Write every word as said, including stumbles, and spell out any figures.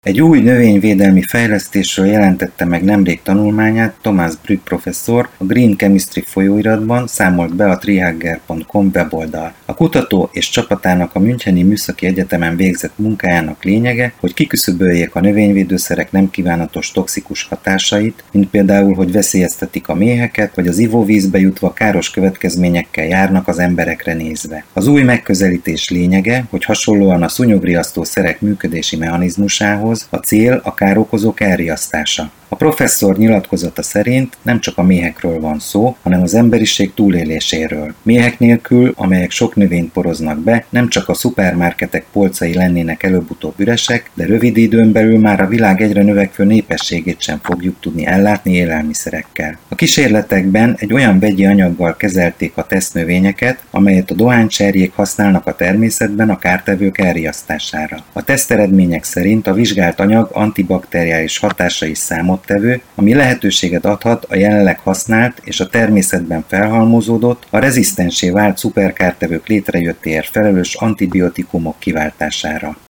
Egy új növényvédelmi fejlesztésről jelentette meg nemrég tanulmányát Thomas Brügg professzor, a Green Chemistry folyóiratban számolt be a trihagger pont com weboldal. A kutató és csapatának a Müncheni Műszaki Egyetemen végzett munkájának lényege, hogy kiküszöböljék a növényvédőszerek nem kívánatos toxikus hatásait, mint például, hogy veszélyeztetik a méheket, vagy az ivóvízbe jutva káros következményekkel járnak az emberekre nézve. Az új megközelítés lényege, hogy hasonlóan a szúnyogriasztó szerek működési mechanizmusához, a cél a károkozók elriasztása. A professzor nyilatkozata szerint nem csak a méhekről van szó, hanem az emberiség túléléséről. Méhek nélkül, amelyek sok növényt poroznak be, nem csak a szupermarketek polcai lennének előbb-utóbb üresek, de rövid időn belül már a világ egyre növekvő népességét sem fogjuk tudni ellátni élelmiszerekkel. A kísérletekben egy olyan vegyi anyaggal kezelték a tesztnövényeket, amelyet a dohánycserjék használnak a természetben a kártevők elriasztására. A teszteredmények szerint a vizsgált anyag antibakteriális hatása is számot tevő, ami lehetőséget adhat a jelenleg használt és a természetben felhalmozódott, a rezisztenssé vált szuperkártevők létrejöttéért felelős antibiotikumok kiváltására.